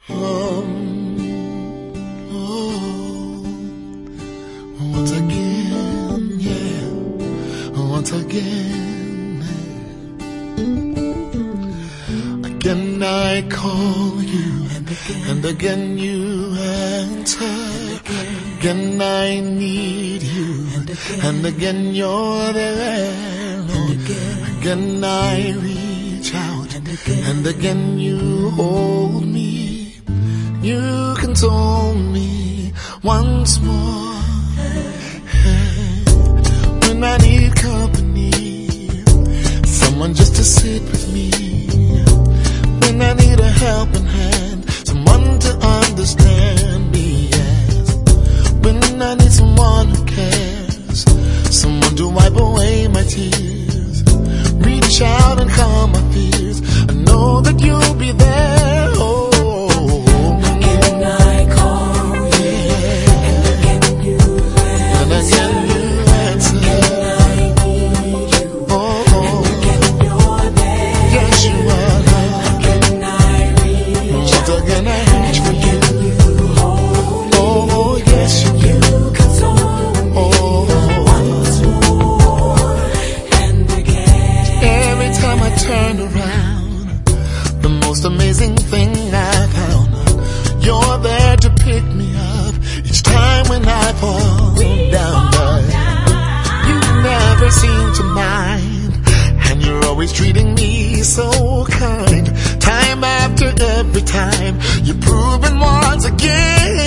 Once again, yeah, once again, again I call you, and again you answer. Again I need you, and again you're there, Lord. Again I reach out, and again you hold me. You console me once more. Hey, when I need company, someone just to sit with me. When I need a helping hand, someone to understand me. Yes. When I need someone who cares, someone to wipe away my tears. Reach out and calm my fears. I know that you'll be there. Oh. Amazing thing I found, you're there to pick me up each time when I fall down. But you never seem to mind, and you're always treating me so kind. Time after every time, you're proving once again